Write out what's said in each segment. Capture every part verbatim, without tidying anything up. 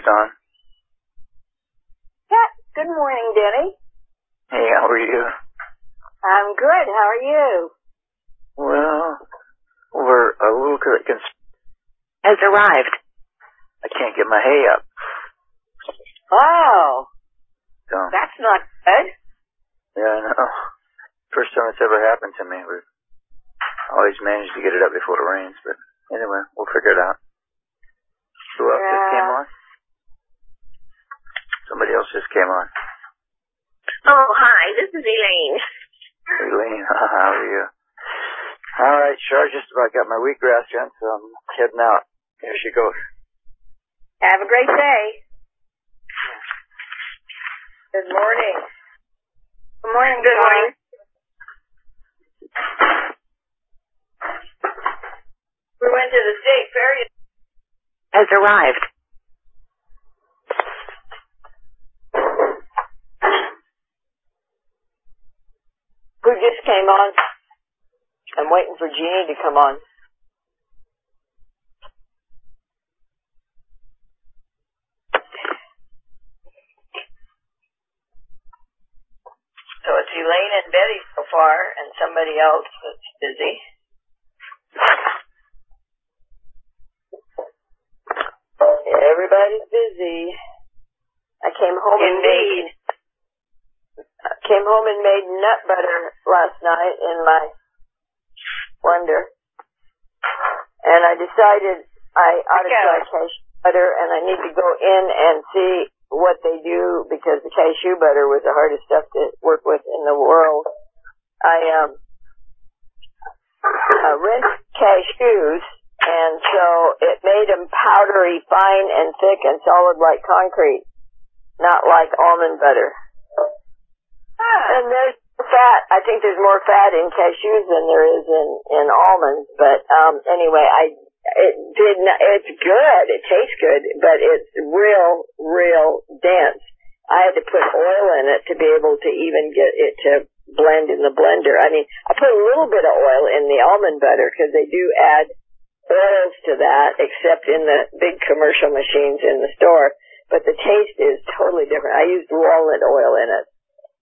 Dawn. Yeah. Good morning, Denny. Hey, how are you? I'm good. How are you? Well, we're a little concerned. Has arrived. I can't get my hay up. Oh. So, that's not good. Yeah, I know. First time it's ever happened to me. We've always managed to get it up before it rains, but anyway, we'll figure it out. Who else yeah. just came on? Somebody else just came on. Oh, hi. This is Elaine. Elaine, how are you? All right, sure. Just about got my wheatgrass done, so I'm heading out. Here she goes. Have a great day. Good morning. Good morning. Good morning. We went to the state fair. Has arrived. Who just came on? I'm waiting for Jeannie to come on. So it's Elaine and Betty so far, and somebody else that's busy. Everybody's busy. I came home and made came home and made nut butter last night in my blender, and I decided I ought to try cashew butter, and I need to go in and see what they do, because the cashew butter was the hardest stuff to work with in the world. I um uh, rinsed cashews, and so it made them powdery, fine and thick and solid like concrete, not like almond butter. Ah. And there's fat. I think there's more fat in cashews than there is in in almonds. But um anyway, I it did not, it's good. It tastes good, but it's real, real dense. I had to put oil in it to be able to even get it to blend in the blender. I mean, I put a little bit of oil in the almond butter because they do add oils to that, except in the big commercial machines in the store. But the taste is totally different. I used walnut oil in it.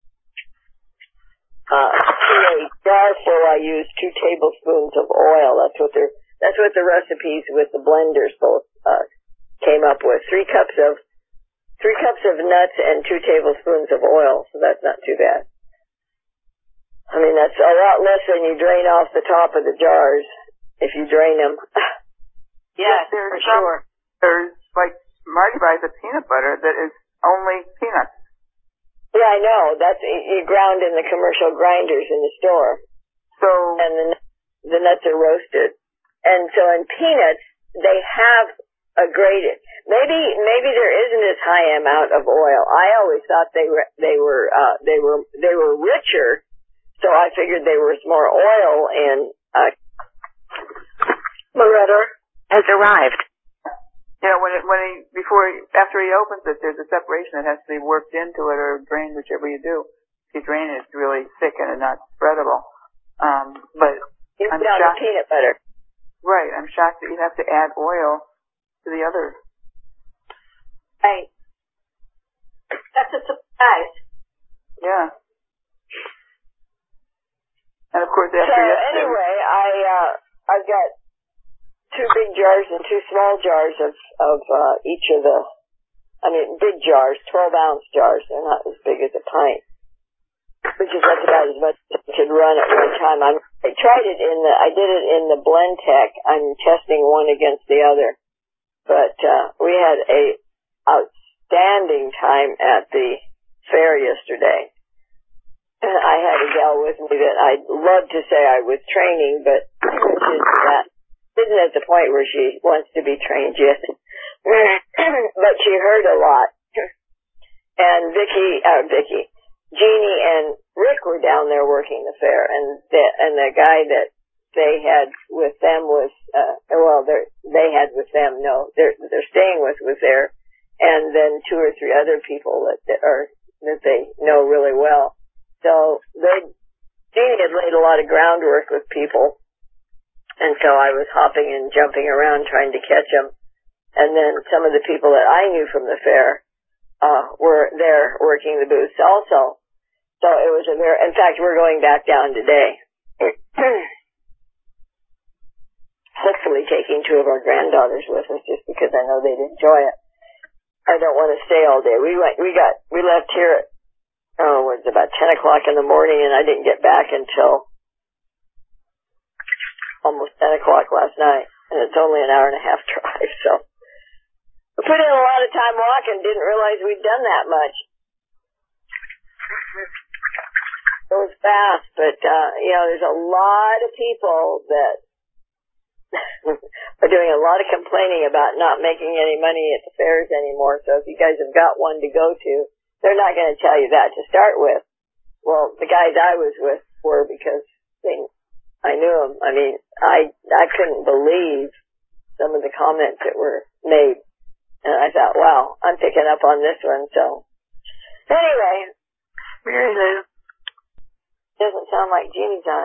Uh, in a jar full, I used two tablespoons of oil. That's what they're That's what the recipes with the blenders both uh, came up with. Three cups of three cups of nuts and two tablespoons of oil. So that's not too bad. I mean, that's a lot less than you drain off the top of the jars if you drain them. Yeah, there's for sure. There's like Marty buys a peanut butter that is only peanuts. Yeah, I know. That's you ground in the commercial grinders in the store. So and the the nuts are roasted. And so in peanuts, they have a grated. Maybe maybe there isn't as high amount of oil. I always thought they were they were uh, they were they were richer, so I figured there was more oil in. Uh, Loretta has arrived. Yeah, when it when he before he, after he opens it, there's a separation that has to be worked into it or drained, whichever you do. If you drain it, it's really thick and not spreadable. Um, but it's I'm down shocked. to peanut butter. Right, I'm shocked that you have to add oil to the other. Right. That's a surprise. Yeah. And of course, after so yesterday. anyway, I uh, I've got two big jars and two small jars of of uh, each of the. I mean, big jars, twelve ounce jars. They're not as big as a pint, which is that's about as much as I could run at one time. I'm, I tried it in the. I did it in the Blendtec. I'm testing one against the other, but uh, we had a outstanding time at the fair yesterday. I had a gal with me that I'd love to say I was training, but she's not, isn't at the point where she wants to be trained yet. But she heard a lot. And Vicky, uh, Vicky, Jeannie and Rick were down there working the fair, and the, and the guy that they had with them was, uh, well, they had with them, no, they're, they're staying with was there, and then two or three other people that, that are, that they know really well. So they, Jeannie had laid a lot of groundwork with people, and so I was hopping and jumping around trying to catch them. And then some of the people that I knew from the fair uh were there working the booths also. So it was a very, in fact, we're going back down today. Hopefully taking two of our granddaughters with us just because I know they'd enjoy it. I don't want to stay all day. We went, we got, we left here at, oh, it was about ten o'clock in the morning, and I didn't get back until almost ten o'clock last night, and it's only an hour and a half drive, so. We put in a lot of time walking, didn't realize we'd done that much. It was fast, but, uh, you know, there's a lot of people that are doing a lot of complaining about not making any money at the fairs anymore, so if you guys have got one to go to, they're not going to tell you that to start with. Well, the guys I was with were because they, I knew them. I mean, I, I couldn't believe some of the comments that were made. And I thought, wow, I'm picking up on this one, so. Anyway. Really? Doesn't sound like Jeannie's on.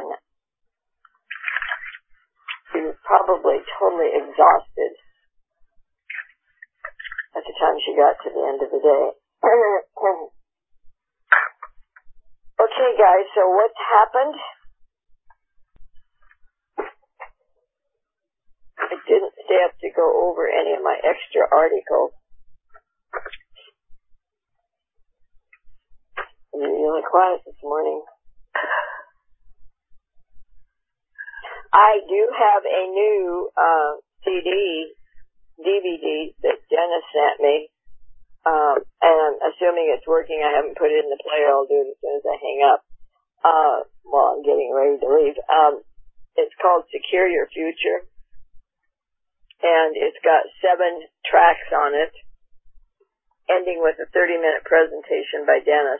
She was probably totally exhausted at the time she got to the end of the day. Okay, guys, so what's happened? I didn't stay up to go over any of my extra articles. You're really quiet this morning. I do have a new uh, C D, D V D that Dennis sent me, um, and I'm assuming it's working. I haven't put it in the player. I'll do it as soon as I hang up. Uh, while I'm getting ready to leave. Um, it's called Secure Your Future. And it's got seven tracks on it, ending with a thirty-minute presentation by Dennis.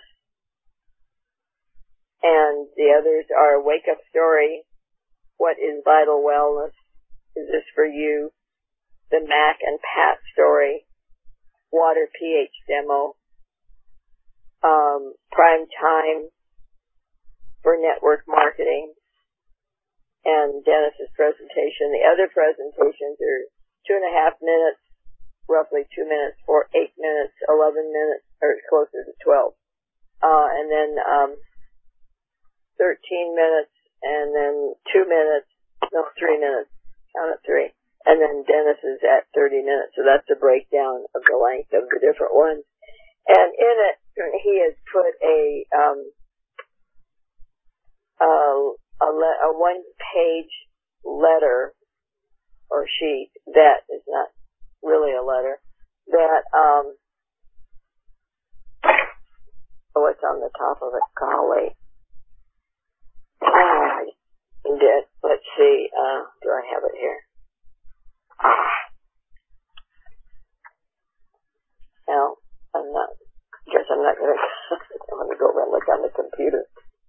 And the others are Wake Up Story, What is Vital Wellness, Is This for You, the Mac and Pat story, Water pH demo, um, Prime Time for Network Marketing, and Dennis's presentation. The other presentations are two and a half minutes, roughly two minutes, four, eight minutes, eleven minutes, or closer to twelve. Uh, and then, um, thirteen minutes, and then two minutes, no, three minutes, count it three. And then Dennis is at thirty minutes, so that's a breakdown of the length of the different ones. And in it, he has put a, um, uh, A, le- a one-page letter or sheet that is not really a letter that um oh, what's on the top of it? Golly, ah, I did. Let's see. Uh, do I have it here? Ah, no, I'm not. I guess I'm not gonna. I'm gonna go over and look on the computer.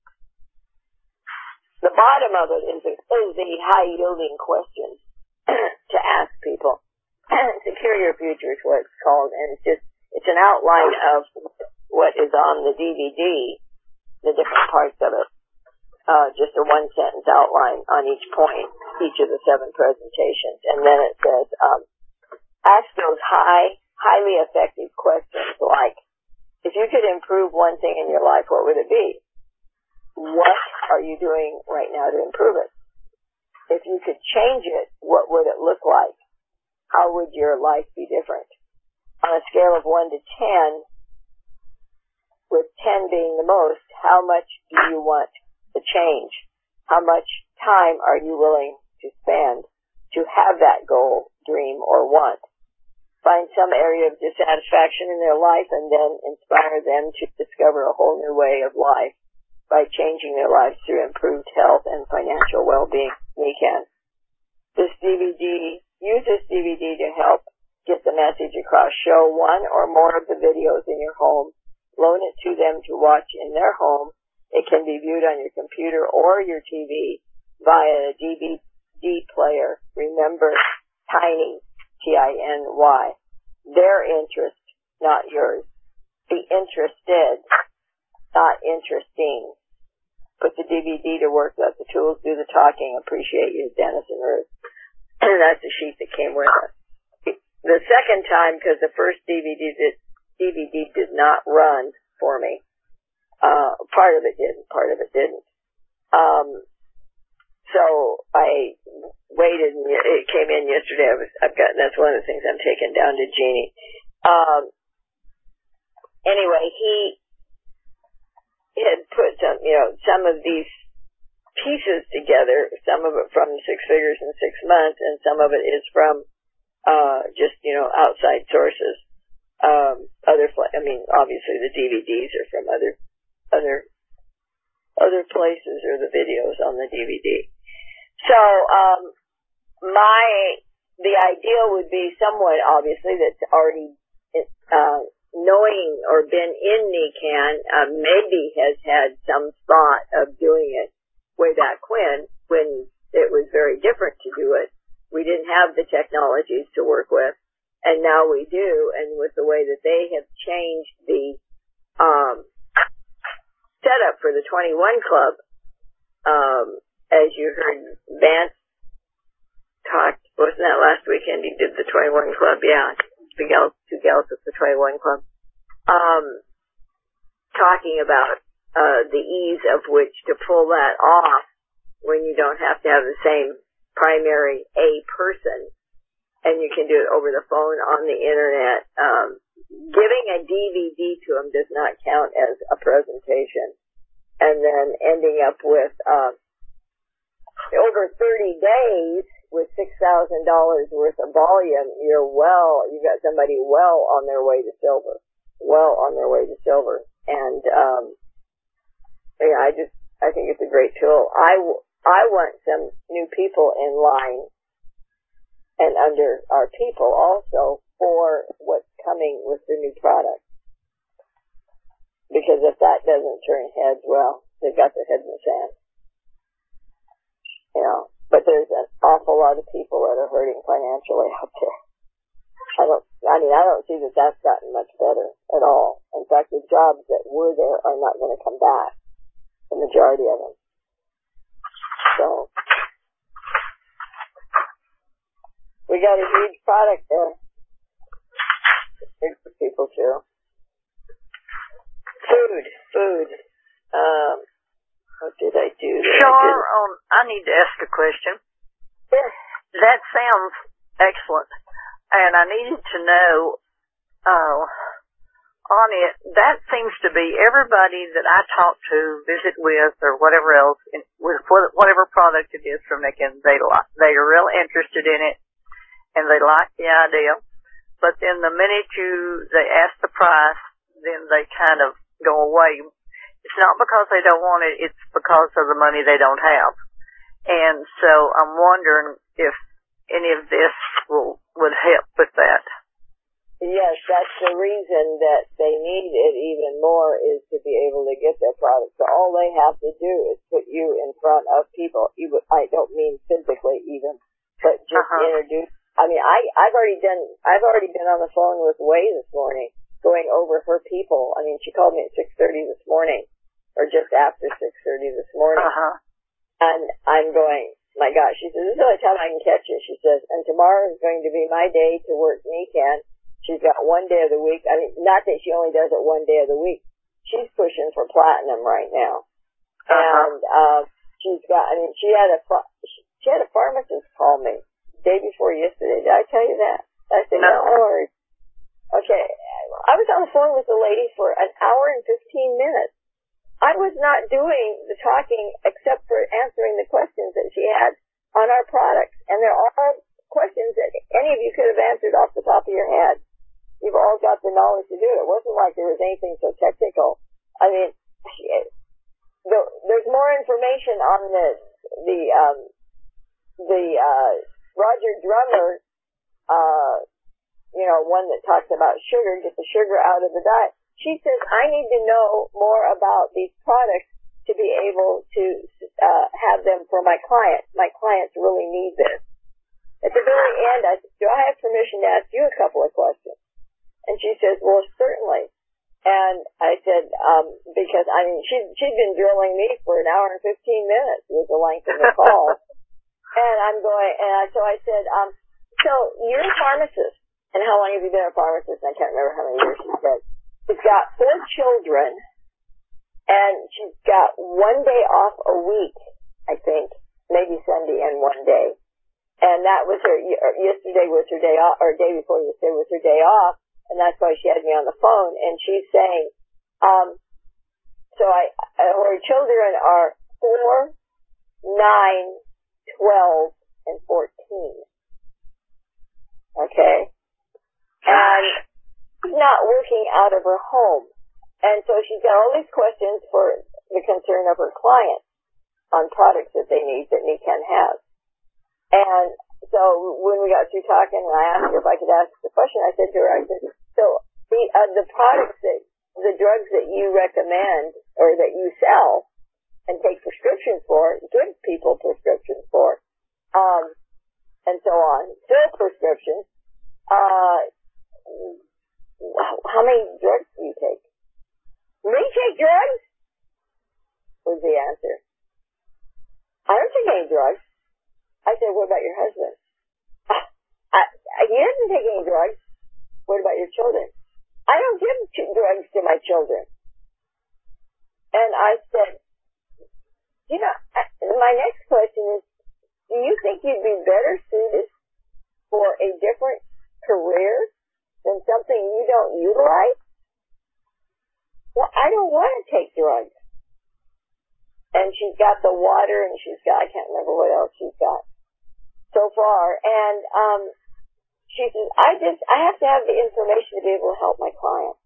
The bottom of it is, a, is the high-yielding questions to ask people. Secure Your Future is what it's called, and it's just, it's an outline of what is on the D V D, the different parts of it. Uh, just a one-sentence outline on each point, each of the seven presentations. And then it says, um, ask those high, highly effective questions like, if you could improve one thing in your life, what would it be? What are you doing right now to improve it? If you could change it, what would it look like? How would your life be different? On a scale of one to ten, with ten being the most, how much do you want to change? How much time are you willing to spend to have that goal, dream, or want? Find some area of dissatisfaction in their life and then inspire them to discover a whole new way of life by changing their lives through improved health and financial well-being. We can. This D V D, use this D V D to help get the message across. Show one or more of the videos in your home. Loan it to them to watch in their home. It can be viewed on your computer or your T V via a D V D player. Remember, tiny, T I N Y. Their interest, not yours. Be interested, not interesting. Put the D V D to work. Let the tools do the talking. Appreciate you, Dennis and Ruth. And that's the sheet that came with it. the second time, because the first D V D did, D V D did not run for me. Uh, part of it did, part of it didn't. Um, so I waited, and it came in yesterday. I was, I've got, that's one of the things I'm taking down to Jeannie. Um, anyway, he had put some, you know, some of these pieces together, some of it from Six Figures in Six Months, and some of it is from, uh, just, you know, outside sources. Um, other, I mean, obviously the D V Ds are from other, other, other places, or the videos on the D V D. So, um, my, the idea would be someone, obviously, that's already, uh, knowing or been in NECANN, uh, maybe has had some thought of doing it way back when, when it was very different to do it. We didn't have the technologies to work with, and now we do, and with the way that they have changed the, um, setup for the twenty-one Club, um, as you heard Vance talk, wasn't that last weekend he did the twenty-one Club? Yeah, the gals, two gals at the twenty-one Club. Um, talking about, uh, the ease of which to pull that off when you don't have to have the same primary A person, and you can do it over the phone, on the internet. Um, giving a D V D to them does not count as a presentation. And then ending up with, uh, over thirty days with six thousand dollars worth of volume, you're well, you got somebody well on their way to silver. Well on their way to silver. And, um, yeah, I just, I think it's a great tool. I, I want some new people in line and under our people also for what's coming with the new product. Because if that doesn't turn heads, well, they've got their heads in the sand. You know, but there's an awful lot of people that are hurting financially out there. I don't, I mean, I don't see that that's gotten much better at all. In fact, the jobs that were there are not going to come back. The majority of them. So, we got a huge product there. It's big for people too. Food, food. Um, what did I do there? Char, um, I need to ask a question. Yeah. That sounds excellent. And I needed to know, uh, on it, that seems to be everybody that I talk to, visit with, or whatever else, in, with whatever product it is from NECANN, they, they are real interested in it, and they like the idea. But then the minute you, they ask the price, then they kind of go away. It's not because they don't want it, it's because of the money they don't have. And so I'm wondering if any of this will, would help with that. Yes, that's the reason that they need it even more, is to be able to get their product. So all they have to do is put you in front of people. Even, I don't mean physically even, but just uh-huh. introduce. I mean, I, I've already done, I've already been on the phone with Way this morning, going over her people. I mean, she called me at six thirty this morning, or just after six thirty this morning. Uh-huh. And I'm going, my gosh, she says, this is the only time I can catch you. She says, and tomorrow is going to be my day to work NECANN. She's got one day of the week. I mean, not that she only does it one day of the week. She's pushing for platinum right now. Uh-huh. And, uh, she's got, I mean, she had a, she had a pharmacist call me day before yesterday. Did I tell you that? I said, no. no. Okay. I was on the phone with the lady for an hour and fifteen minutes. I was not doing the talking except for answering the questions that she had on our products. And they're all questions that any of you could have answered off the top of your head. You've all got the knowledge to do it. It wasn't like there was anything so technical. I mean, the, there's more information on the, the, um, the, uh, Roger Drummer, uh, you know, one that talks about sugar, get the sugar out of the diet. She says, I need to know more about these products to be able to, uh, have them for my clients. My clients really need this. At the very end, I said, do I have permission to ask you a couple of questions? And she says, well, certainly. And I said, um, because, I mean, she, she'd been drilling me for an hour and fifteen minutes was the length of the call. And I'm going, and I, so I said, um, so you're a pharmacist, and how long have you been a pharmacist? I can't remember how many years she said. She's got four children, and she's got one day off a week, I think, maybe Sunday and one day. And that was her, yesterday was her day off, or day before yesterday was her day off, and that's why she had me on the phone, and she's saying, um, so I, her children are four, nine, twelve, and fourteen. Okay? And she's not working out of her home. And so she's got all these questions for the concern of her clients on products that they need that Nikan has. And so when we got through talking, and I asked her if I could ask the question, I said to her, I said, so the, uh, the products that, the drugs that you recommend or that you sell and take prescriptions for, give people prescriptions for, um, and so on, still prescriptions, uh, how many drugs do you take? Me take drugs? Was the answer. I don't take any drugs. I said, what about your husband? Uh, I, I, he doesn't take any drugs. What about your children? I don't give t- drugs to my children. And I said, you know, my next question is, do you think you'd be better suited for a different career than something you don't utilize? Well, I don't want to take drugs. And she's got the water, and she's got, I can't remember what else she's got so far. And um, she says, I just, I have to have the information to be able to help my client.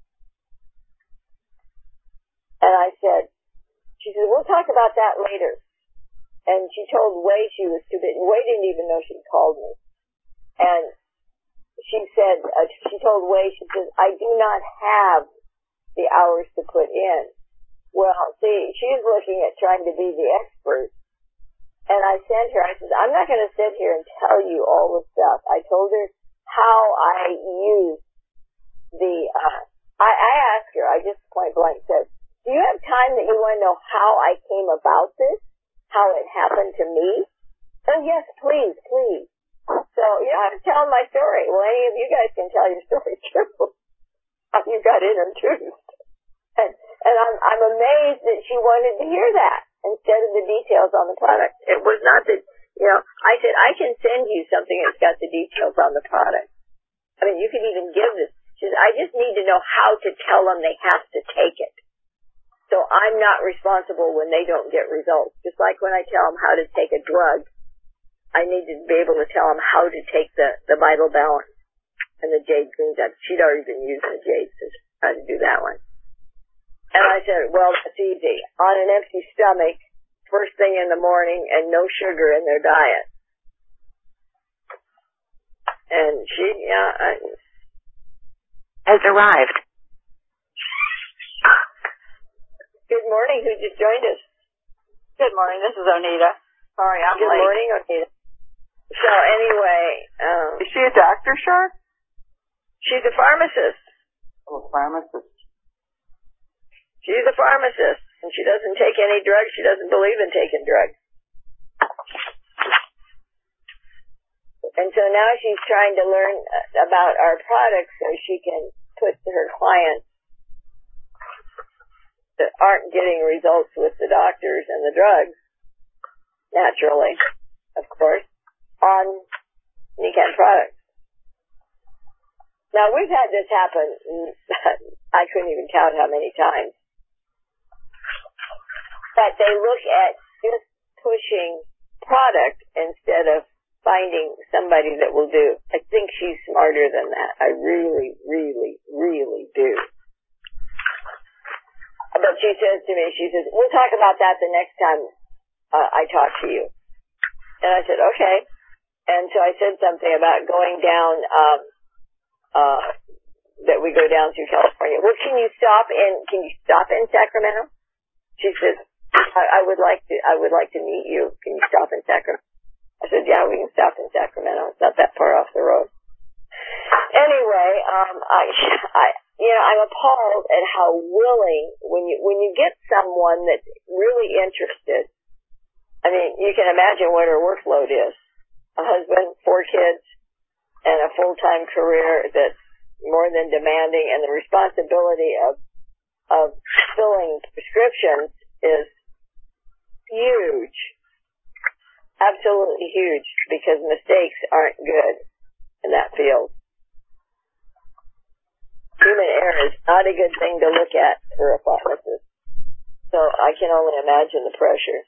And I said, she said, we'll talk about that later. And she told Way she was too busy. Way didn't even know she'd called me. And she said, uh, she told Way, she says, I do not have the hours to put in. Well, see, she's looking at trying to be the expert. And I sent her, I said, I'm not going to sit here and tell you all the stuff. I told her how I use the, uh, I, I asked her, I just point blank said, do you have time that you want to know how I came about this? How it happened to me? Oh, yes, please, please. So, you know, I'm telling my story. Well, any of you guys can tell your story too. How you got introduced. And, and I'm, I'm amazed that she wanted to hear that instead of the details on the product. It was not that, you know, I said, I can send you something that's got the details on the product. I mean, you could even give this. She said, I just need to know how to tell them they have to take it. So I'm not responsible when they don't get results. Just like when I tell them how to take a drug, I need to be able to tell them how to take the, the Vital Balance and the Jade Green. She'd already been using the Jade, so how to do that one. And I said, well, that's easy. On an empty stomach, first thing in the morning, and no sugar in their diet. And she, yeah, I, has arrived. Good morning. Who just joined us? Good morning. This is Onita. Sorry, I'm Good late. Good morning, Onita. So anyway, um, is she a doctor, Shark? She's a pharmacist. Oh, a pharmacist. She's a pharmacist, and she doesn't take any drugs. She doesn't believe in taking drugs. And so now she's trying to learn about our products so she can put to her clients that aren't getting results with the doctors and the drugs, naturally, of course, on Nikan products. Now, we've had this happen, I couldn't even count how many times, that they look at just pushing product instead of finding somebody that will do. I think she's smarter than that. I really, really, really do. But she says to me, she says, we'll talk about that the next time uh, I talk to you. And I said, okay. And so I said something about going down, um, uh, that we go down through California. Well, can you stop in, can you stop in Sacramento? She says, I, I would like to, I would like to meet you. Can you stop in Sacramento? I said, yeah, we can stop in Sacramento. It's not that far off the road. Anyway, um, I, I, you know, I'm appalled at how willing, when you, when you get someone that's really interested, I mean, you can imagine what her workload is. A husband, four kids, and a full-time career that's more than demanding, and the responsibility of of filling prescriptions is huge. Absolutely huge, because mistakes aren't good in that field. Human error is not a good thing to look at for a pharmacist. So I can only imagine the pressure.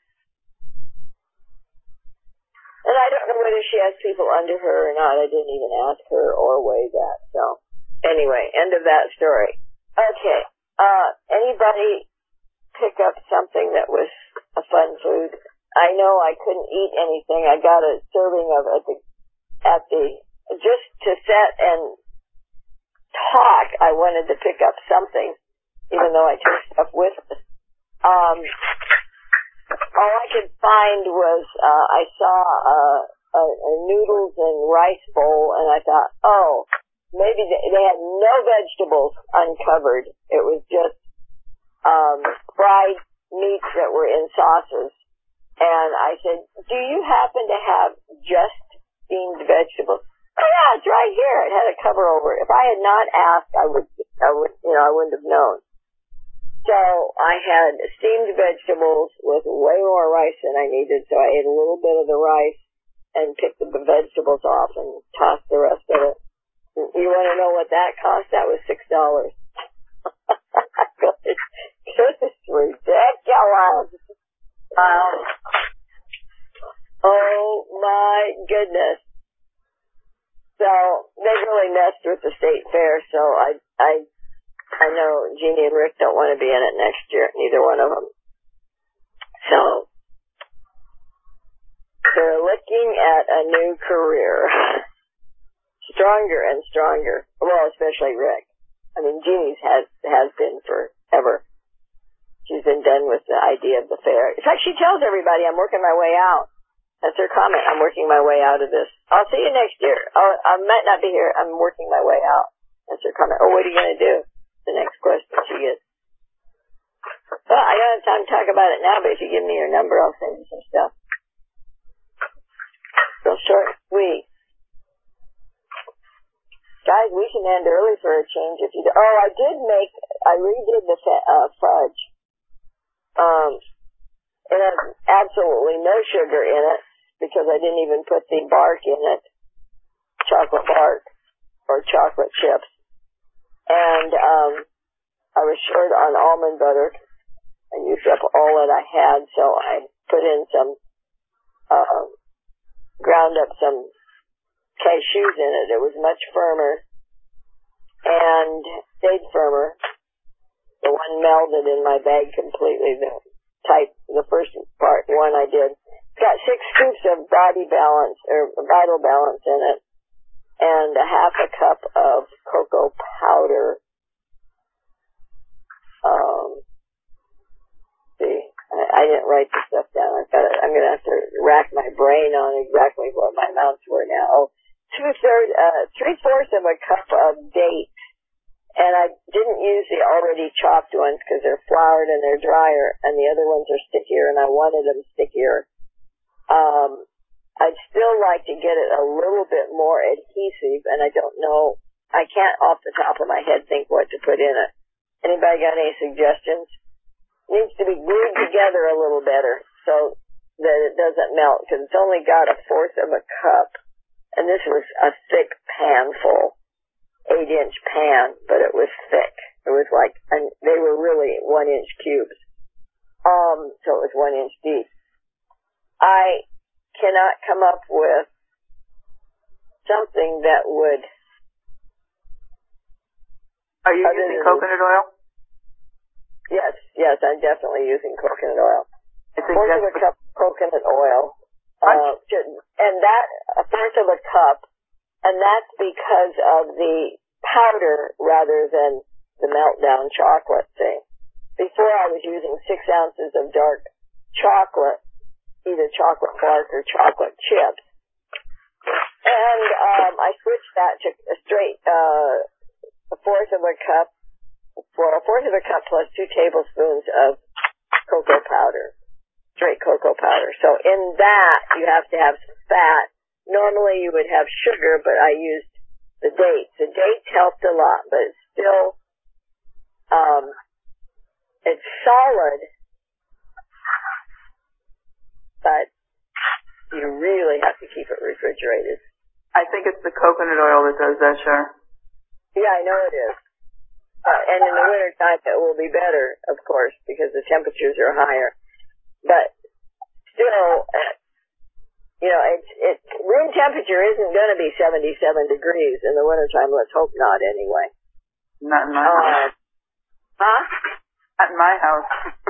And I don't know whether she has people under her or not. I didn't even ask her or weigh that. So anyway, end of that story. Okay. Uh, anybody pick up something that was a fun food? I know I couldn't eat anything. I got a serving of at the, at the, just to sit and talk, I wanted to pick up something, even though I took stuff with us. Um, all I could find was, uh, I saw a, a, a noodles and rice bowl, and I thought, oh, maybe they, they had no vegetables uncovered. It was just, um, fried meats that were in sauces. And I said, do you happen to have just steamed vegetables? Oh yeah, it's right here. It had a cover over it. If I had not asked, I would, I would, you know, I wouldn't have known. So I had steamed vegetables with way more rice than I needed, so I ate a little bit of the rice and picked the vegetables off and tossed the rest of it. You want to know what that cost? That was six dollars. This is ridiculous. Um, oh my goodness. So they really messed with the state fair, so I, I, I know Jeannie and Rick don't want to be in it next year, neither one of them. So they're looking at a new career. Stronger and stronger. Well, especially Rick. I mean, Jeannie's has, has been forever. She's been done with the idea of the fair. In fact, she tells everybody, I'm working my way out. That's her comment. I'm working my way out of this. I'll see you next year. Oh, I might not be here. I'm working my way out. That's her comment. Oh, what are you going to do? The next question she gets. Well, I don't have time to talk about it now, but if you give me your number, I'll send you some stuff. Real short, sweet. Guys, we can end early for a change if you do. Oh, I did make, I redid the uh, fudge. Um, it has absolutely no sugar in it, because I didn't even put the bark in it, chocolate bark, or chocolate chips. And, um, I was short on almond butter. I used up all that I had, so I put in some, uh, ground up some cashews in it. It was much firmer and stayed firmer. The one melded in my bag completely. The type, the first part one I did. It's got six scoops of body balance or vital balance in it, and a half a cup of cocoa powder. Um, see, I, I didn't write the stuff down. I've got to, I'm going to have to rack my brain on exactly what my amounts were now. Oh, two thirds, uh, three fourths of a cup of dates. And I didn't use the already chopped ones because they're floured and they're drier, and the other ones are stickier, and I wanted them stickier. Um, I'd still like to get it a little bit more adhesive, and I don't know, I can't off the top of my head think what to put in it. Anybody got any suggestions? It needs to be glued together a little better so that it doesn't melt, because it's only got a fourth of a cup, and this was a thick pan full. eight inch pan, but it was thick. It was like, and they were really one inch cubes. Um, so it was one inch deep. I cannot come up with something that would. Are you using coconut oil? Yes, yes, I'm definitely using coconut oil. It's a fourth of a cup of coconut oil. Uh, and that, a fourth of a cup. And that's because of the powder rather than the meltdown chocolate thing. Before I was using six ounces of dark chocolate, either chocolate bark or chocolate chips. And um, I switched that to a straight, uh, a fourth of a cup, well, a fourth of a cup plus two tablespoons of cocoa powder, straight cocoa powder. So in that, you have to have some fat normally you would have sugar, but I used the dates. The dates helped a lot, but it's still, um, it's solid, but you really have to keep it refrigerated. I think it's the coconut oil that does that, sure. Yeah, I know it is. Uh, and in the wintertime it will be better, of course, because the temperatures are higher. But still, uh, you know, it's, it's, room temperature isn't going to be seventy-seven degrees in the wintertime. Let's hope not, anyway. Not in my Uh, house. huh? Not in my house.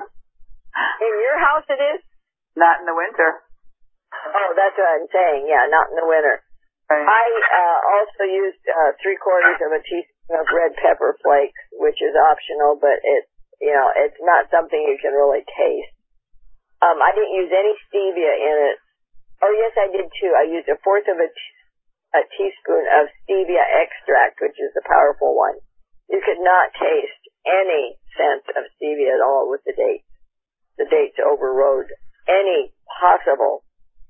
In your house it is? Not in the winter. Oh, that's what I'm saying. Yeah, not in the winter. Right. I uh, also used uh, three quarters of a teaspoon of red pepper flakes, which is optional, but it, you know, it's not something you can really taste. Um, I didn't use any stevia in it. Oh, yes, I did too. I used a fourth of a, t- a teaspoon of stevia extract, which is the powerful one. You could not taste any scent of stevia at all with the dates. The dates overrode any possible.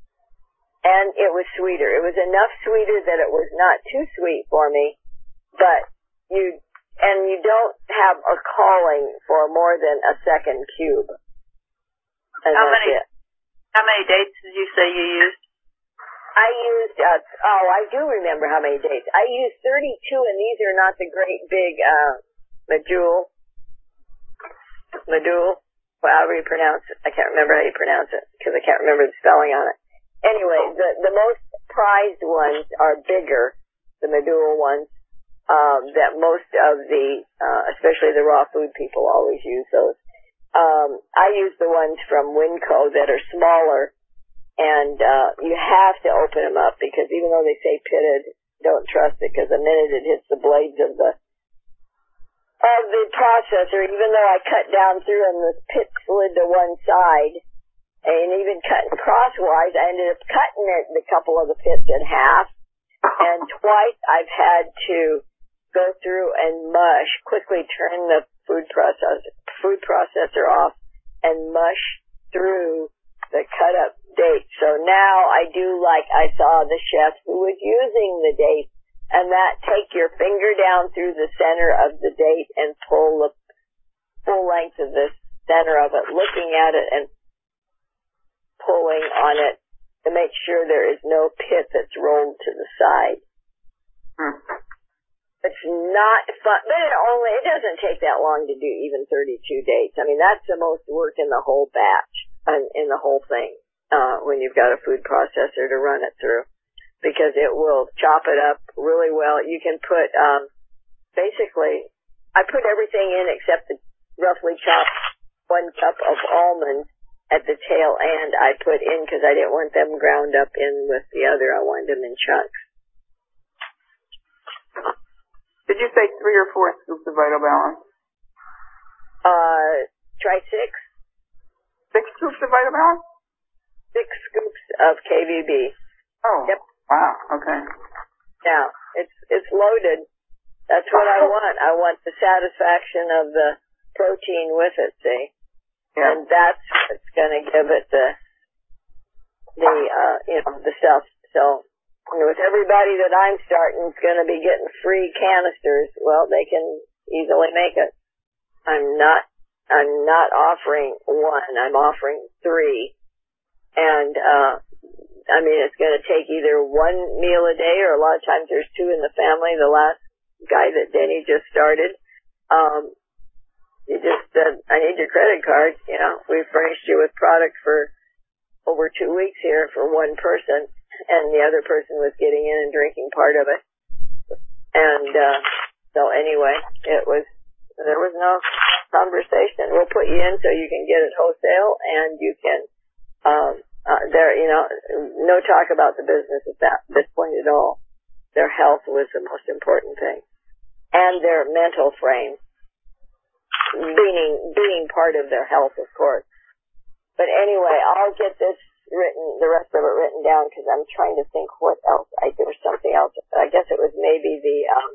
And it was sweeter. It was enough sweeter that it was not too sweet for me, but you, and you don't have a calling for more than a second cube. And how that's many, it. how many dates did you say you used? I used, uh, oh, I do remember how many dates. I used thirty-two, and these are not the great big, uh, medjool, medjool, however you pronounce it. I can't remember how you pronounce it, because I can't remember the spelling on it. Anyway, the, the most prized ones are bigger, the medjool ones, um, that most of the, uh, especially the raw food people always use those. Um, I use the ones from Winco that are smaller, and, uh, you have to open them up, because even though they say pitted, don't trust it, because the minute it hits the blades of the, of the processor, even though I cut down through and the pit slid to one side, and even cutting crosswise, I ended up cutting it, a couple of the pits in half. And twice I've had to go through and mush, quickly turn the food processor, food processor off and mush through the cut up dates. So now I do like I saw the chef who was using the date, and that take your finger down through the center of the date and pull the full length of the center of it, looking at it and pulling on it to make sure there is no pit that's rolled to the side. Hmm. It's not fun, but it only, it doesn't take that long to do even thirty-two dates. I mean, that's the most work in the whole batch, and in the whole thing, uh, when you've got a food processor to run it through, because it will chop it up really well. You can put, um, basically, I put everything in except the roughly chopped one cup of almonds at the tail end I put in, because I didn't want them ground up in with the other. I wanted them in chunks. Did you say three or four scoops of Vital Balance? Uh, try six. Six scoops of Vital Balance? Six scoops of K V B. Oh. Yep. Wow. Okay. Yeah, it's it's loaded. That's what I want. I want the satisfaction of the protein with it, see? Yeah. And that's what's going to give it the, the, uh, you know, the stuff. So, with everybody that I'm starting is going to be getting free canisters, well, they can easily make it. I'm not, I'm not offering one. I'm offering three. And, uh, I mean, it's going to take either one meal a day, or a lot of times there's two in the family. The last guy that Denny just started, um, you just said, I need your credit card. You know, we furnished you with product for over two weeks here for one person, and the other person was getting in and drinking part of it. And, uh, so anyway, it was, there was no conversation. We'll put you in so you can get it wholesale, and you can, um, uh, there, you know, no talk about the business at that, this point at all. Their health was the most important thing. And their mental frame. Being, being part of their health, of course. But anyway, I'll get this written, the rest of it written down, because I'm trying to think what else. I, there was something else. I guess it was maybe the, um,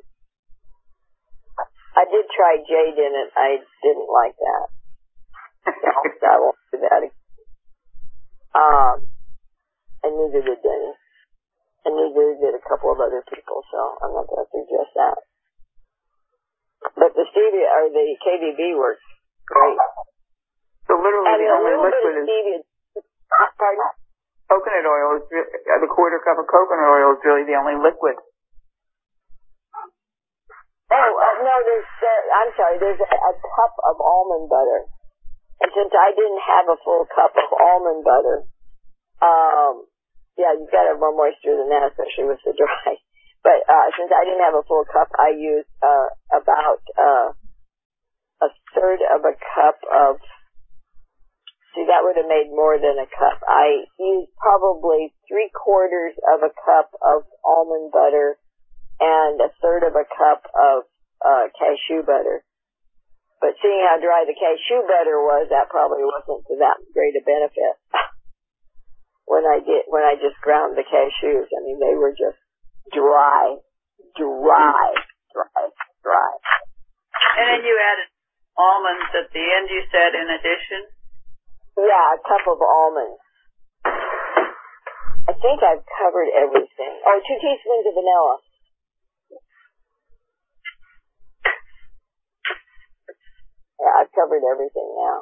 I did try jade in it. I didn't like that. So I won't do that again. Um, and neither did Denny. and neither did a couple of other people, so I'm not going to suggest that. But the stevia, or the K D B works great. So literally and the only liquid is... Stevia, pardon? Coconut oil is, uh, the quarter cup of coconut oil is really the only liquid. Oh, uh, no, there's, there, I'm sorry, there's a, a cup of almond butter. And since I didn't have a full cup of almond butter, um, yeah, you've got to have more moisture than that, especially with the dry. But, uh, since I didn't have a full cup, I used, uh, about, uh, a third of a cup of, see, that would have made more than a cup. I used probably three quarters of a cup of almond butter and a third of a cup of uh cashew butter. But seeing how dry the cashew butter was, that probably wasn't to that great a benefit. when I did, when I just ground the cashews, I mean, they were just dry, dry, dry, dry. And then you added almonds at the end, you said, in addition? Yeah, a cup of almonds. I think I've covered everything. Oh, two teaspoons of vanilla. Yeah, I've covered everything now.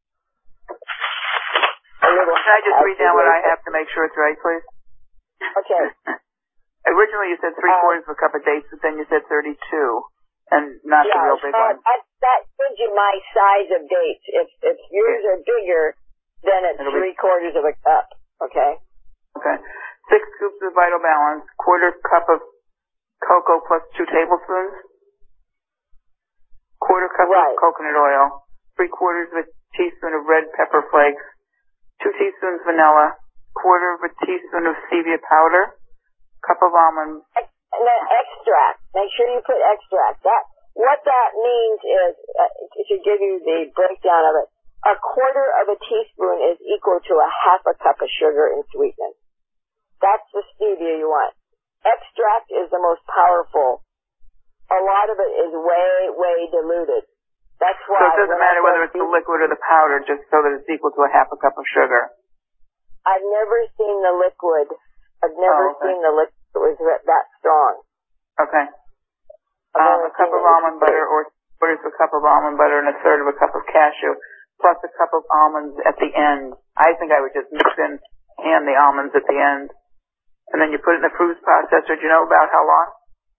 A little Can I just read down what I have to make sure it's right, please? Okay. Originally you said three uh, quarters of a cup of dates, but then you said thirty-two, and not yeah, the real big that, one. That, that gives you my size of dates. If, if yours are bigger, then it's It'll three be... quarters of a cup. Okay? Okay. Six scoops of Vital Balance, quarter cup of cocoa plus two tablespoons. Quarter cup right. of coconut oil, three quarters of a teaspoon of red pepper flakes, two teaspoons vanilla, quarter of a teaspoon of stevia powder, cup of almonds. And then extract. Make sure you put extract. That what that means is, uh, to give you the breakdown of it, a quarter of a teaspoon is equal to a half a cup of sugar and sweetness. That's the stevia you want. Extract is the most powerful. A lot of it is way, way diluted. That's why... So it doesn't matter whether it's the liquid or the powder, just so that it's equal to a half a cup of sugar. I've never seen the liquid. I've never oh, okay. seen the liquid that was that strong. Okay. Um, a cup of almond butter, or quarters of a cup of almond butter and a third of a cup of cashew, plus a cup of almonds at the end. I think I would just mix in and the almonds at the end. And then you put it in the food processor. Do you know about how long?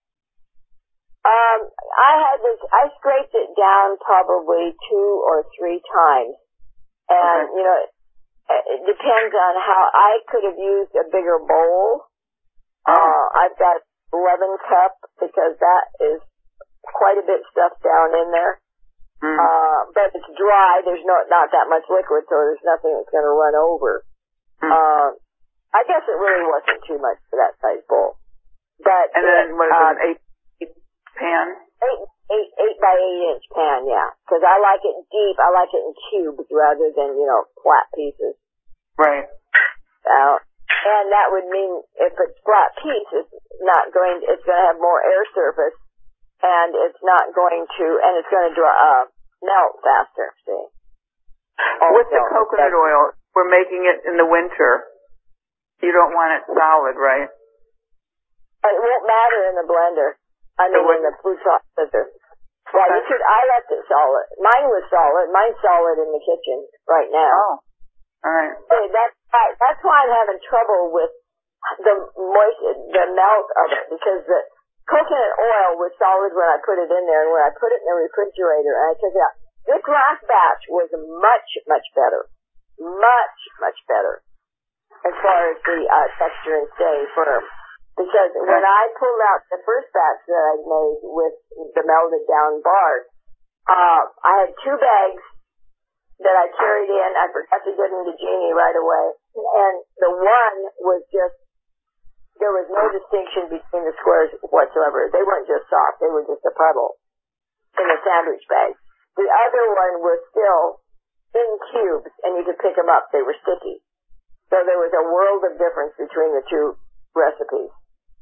Um, I had this, I scraped it down probably two or three times. And, okay. you know, it, it depends on how, I could have used a bigger bowl. Oh. Uh, I've got eleven cup because that is quite a bit stuffed down in there. Mm. Uh, but it's dry, there's no, not that much liquid, so there's nothing that's going to run over. Mm. Uh, I guess it really wasn't too much for that size bowl. But, and then, what is uh, it, an eight pan? Eight, eight, eight by eight inch pan, yeah. Because I like it deep. I like it in cubes rather than, you know, flat pieces. Right. Uh, and that would mean if it's flat piece, it's not going. To, it's going to have more air surface, and it's not going to, and it's going to draw, uh, melt faster. See. Also, with the coconut oil, we're making it in the winter. You don't want it solid, right? It won't matter in the blender. I mean, in the food processor. Yeah, okay. you could, I left it solid. Mine was solid. Mine's solid in the kitchen right now. Oh. Alright. See, that's, that's why I'm having trouble with the moist, the melt of it, because the coconut oil was solid when I put it in there, and when I put it in the refrigerator and I took it out. This last batch was much, much better. Much, much better. As far as the uh, texture and staying firm. Because when I pulled out the first batch that I made with the melted down bark, uh, I had two bags that I carried in. I forgot to get into Jeannie right away. And the one was just, there was no distinction between the squares whatsoever. They weren't just soft. They were just a puddle in a sandwich bag. The other one was still in cubes, and you could pick them up. They were sticky. So there was a world of difference between the two recipes.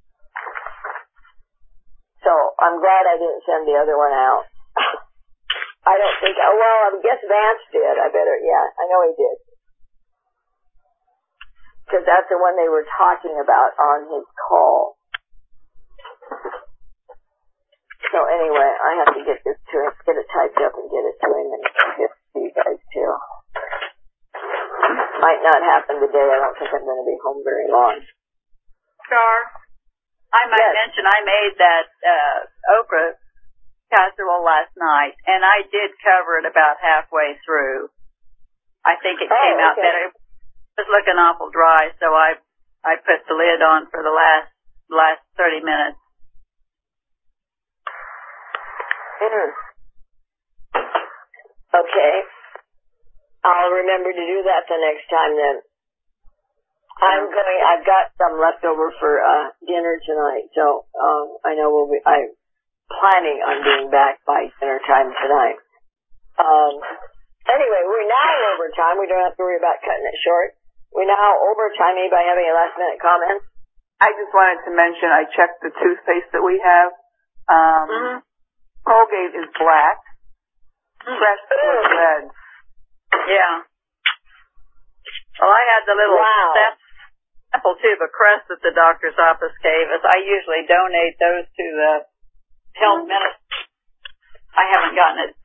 So I'm glad I didn't send the other one out. I don't think, oh, well, I guess Vance did. I better, yeah, I know he did. because that's the one they were talking about on his call. So anyway, I have to get this to him, get it typed up and get it to him and give it to you guys too. Might not happen today. I don't think I'm going to be home very long. Star, I might Yes. mention I made that uh, okra casserole last night, and I did cover it about halfway through. I think it Oh, came out okay. better. It was looking awful dry, so I I put the lid on for the last last thirty minutes. Mm. Okay. I'll remember to do that the next time then. I'm going, I've got some left over for uh, dinner tonight, so um, I know we'll be, I'm planning on being back by dinner time tonight. Um, anyway, we're now overtime. We don't have to worry about cutting it short. We're now overtime. Anybody have any last minute comments? I just wanted to mention I checked the toothpaste that we have. Um, Mm-hmm. Colgate is black. Crest is red. Yeah. Well, I had the little Wow. sample tube of Crest that the doctor's office gave us. I usually donate those to the health ministry. I haven't gotten it.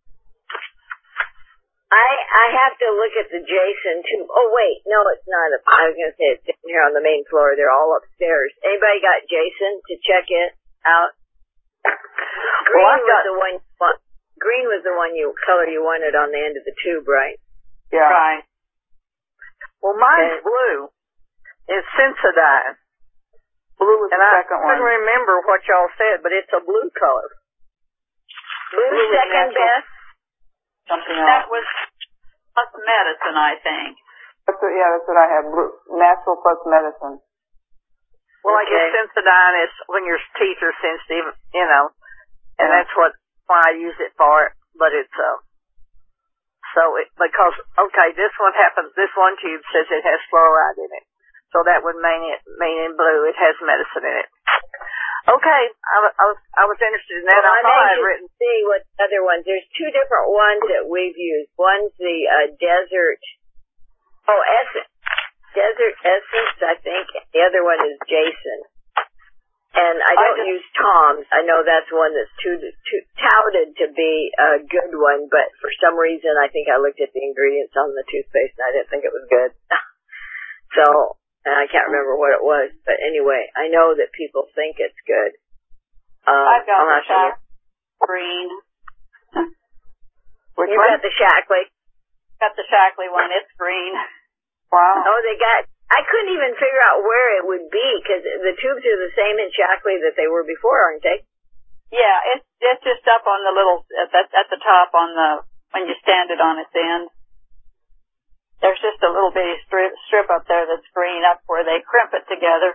I I have to look at the Jason too. Oh wait, no, it's not. Up, I was going to say it's down here on the main floor. They're all upstairs. Anybody got Jason to check it out? Green Well, I've was got- the one. Well, green was the one you color you wanted on the end of the tube, right? Yeah. Right. Well, mine's Okay. blue. It's Sensodyne. Blue was And the I second couldn't one. remember what y'all said, but it's a blue color. Blue Blue is second natural. best. Something That else. was plus medicine, I think. That's what, yeah, that's what I have. Blue, natural plus medicine. Well, I Okay. guess Sensodyne is when your teeth are sensitive, you know, and Yeah. that's what why I use it for. But it's uh, so it, because okay, this one happens. This one tube says it has fluoride in it, so that would mean it mean in blue it has medicine in it. Okay, I, wa- I was I was interested in that. Well, I I'm thought I'd anxious written. to see what the other ones. There's two different ones that we've used. One's the uh, Desert. Oh, Essence. Desert Essence, I think. The other one is Jason. And I don't I just- use Tom's. I know that's one that's too, too touted to be a good one, but for some reason I think I looked at the ingredients on the toothpaste and I didn't think it was good. So, and I can't remember what it was, but anyway, I know that people think it's good. Um, I've got I'll the have to look. Shack green. Which You one? got the Shackley. Got the Shackley one. It's green. Wow. Oh, they got. I couldn't even figure out where it would be because the tubes are the same in Shackley that they were before, aren't they? Yeah, it's it's just up on the little at the, at the top on the when you stand it on its end. There's just a little bitty strip strip up there that's green up where they crimp it together.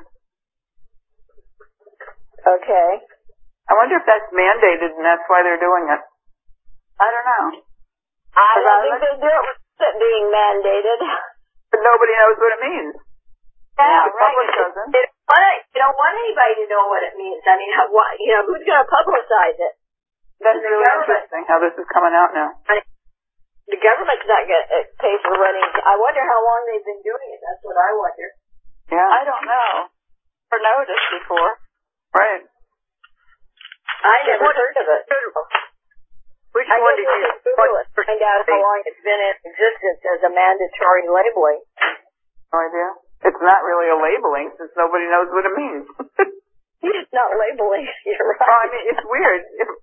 Okay. I wonder if that's mandated and that's why they're doing it. I don't know. I Because don't I think looked- they do it with it being mandated. But nobody knows what it means. Yeah, the right. public doesn't. They don't want, you don't want anybody to know what it means. I mean, how, what, you know, who's going to publicize it? That's The really government. interesting how this is coming out now. The government's not going to pay for running. I wonder how long they've been doing it. That's what I wonder. Yeah. I don't know. Or noticed before. Right. I never What- heard of it. Which I one guess did we you? could Google it, find out how long it's been in existence as a mandatory labeling. No idea. It's not really a labeling since nobody knows what it means. It's not labeling. You're Well, right. I mean, it's weird.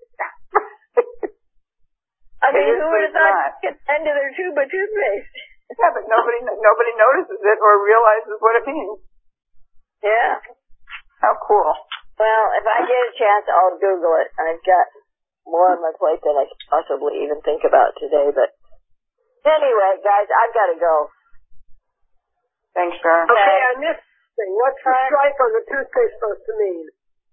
I mean, it is, who but would have it's thought not. to get end of their tube of toothpaste? Yeah, but nobody nobody notices it or realizes what it means. Yeah. How cool. Well, if I get a chance, I'll Google it. I've got more on my plate than I could possibly even think about today. But anyway, guys, I've got to go. Thanks, Sharon. Okay, I missed something. What's the stripe on the toothpaste supposed to mean?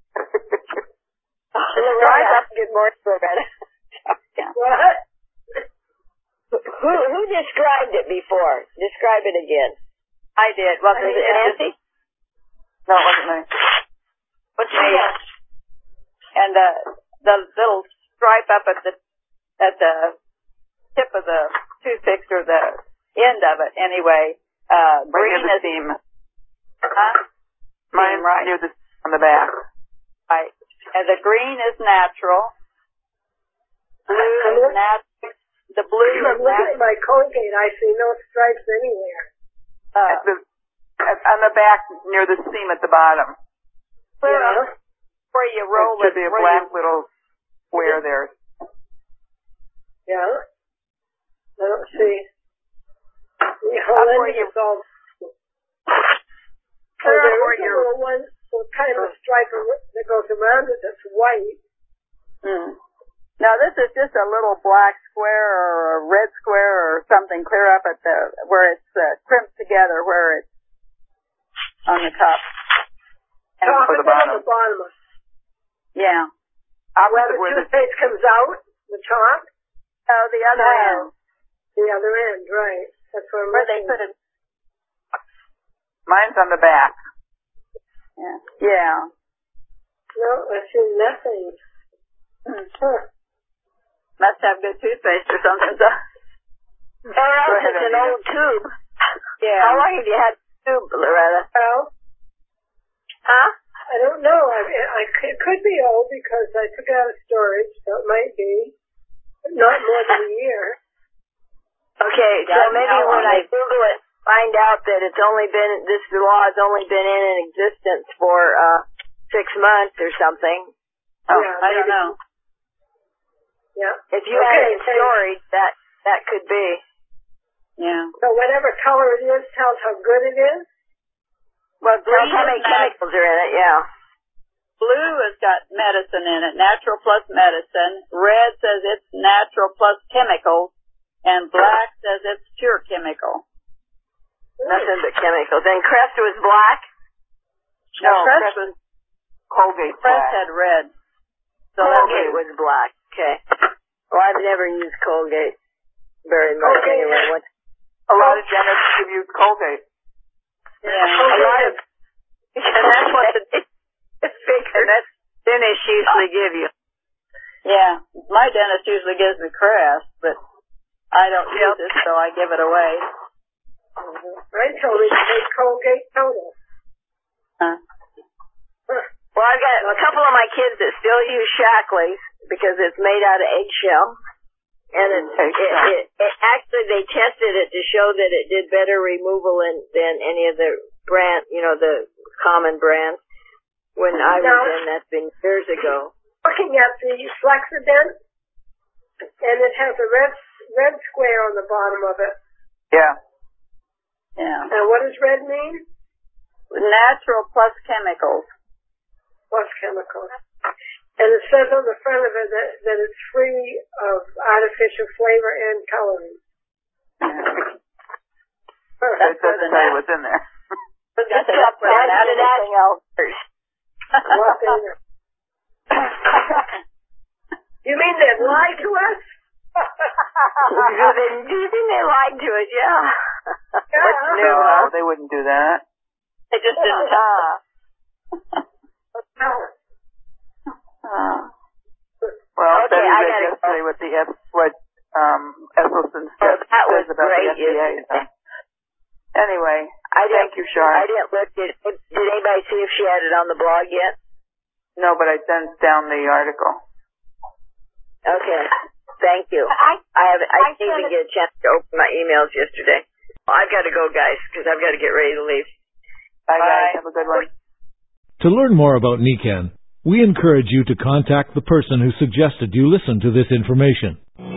Loretta, good morning, Loretta. What? Who who described it before? Describe it again. I did. Well, Was it Nancy? No, it wasn't me. What's me? And uh, the little stripe up at the at the tip of the toothpick or the end of it, anyway. Uh, green right near the is, seam. huh? Mine right. near the on the back. Right. And the green is natural. Blue is natural. The blue If is I'm looking at natural. my Colgate, I see no stripes anywhere. Uh, At the at, on the back near the seam at the bottom. Yeah. where you roll There should it. be a where black you, little square there. Yeah. I don't see. Yeah, Up well, where then you- it's all. So Where- there where is a you're- little one with kind of a stripe ar- that goes around it that's white. Hmm. Now this is just a little black square or a red square or something clear up at the where it's uh, crimped together, where it's on the top. And Top for and the then on bottom. the bottom. of- yeah. Where Opposite the where the toothpaste comes out, the top, Oh, the other No. end the other end, right. That's what I'm where they looking put it. mine's on the back. Yeah. Yeah. No, I see nothing. Hmm. Huh. Must have good toothpaste or something. So. Or else Go ahead, it's an Anita. old tube. Yeah. How long have you had the tube, Loretta? Well, Huh? I don't know. I, I, it could be old because I took it out of storage, so it might be. But not more than a year. Okay, so Yeah, maybe how when long I is- Google it, find out that it's only been, this law has only been in existence for uh six months or something. Oh, Yeah, I don't maybe. know. Yeah. If you had Okay, it in thanks. storage, that, that could be. Yeah. So whatever color it is tells how good it is. Well, Green tell how is many nat- chemicals are in it, yeah. Blue has got medicine in it, natural plus medicine. Red says it's natural plus chemicals. And black says it's pure chemical. Nothing but chemicals. And Crest was black? No, Now, Crest, Crest- was, Colgate Crest black. had red. So Colgate was black. Okay. Well, I've never used Colgate very much Colgate anyway. has- What, A lot of dentists give you Colgate. yeah. a lot of, and that's what the And that's dentists usually give you. Yeah, my dentist usually gives me Crest, but I don't use it, so I give it away. I told me to take Colgate total. Huh. Huh. Well, I've got a couple of my kids that still use Shackley's because it's made out of eggshell. And it, it, Eggshell. it, it actually, they tested it to show that it did better removal than, than any of the brand, you know, the common brands. When I was Now- in, that's been years ago. Looking at the Flexident, and it has a red red square on the bottom of it. Yeah. Yeah. And what does red mean? Natural plus chemicals. Plus chemicals. And it says on the front of it that, that it's free of artificial flavor and coloring. Huh. It doesn't tell you what's in there. That's Just that's up what add natural- anything else first. What's in it? You mean they'd lie to us? do, they, do you think they lied to us? Yeah. What's new, No, huh? they wouldn't do that. They just didn't tell. Ah. Uh, Well, Okay, Betty I read gotta yesterday what the F, what um Esselstyn Oh, says that was says about great. the F D A. So. Anyway, I thank didn't- you, Shar. I didn't look. Did, did anybody see if she had it on the blog yet? No, but I sent down the article. Okay. Thank you. I, I haven't. I I didn't even sent get a chance to open my emails yesterday. Well, I've got to go, guys, because I've got to get ready to leave. Bye, Bye. guys. Have a good one. To learn more about Nican, we encourage you to contact the person who suggested you listen to this information.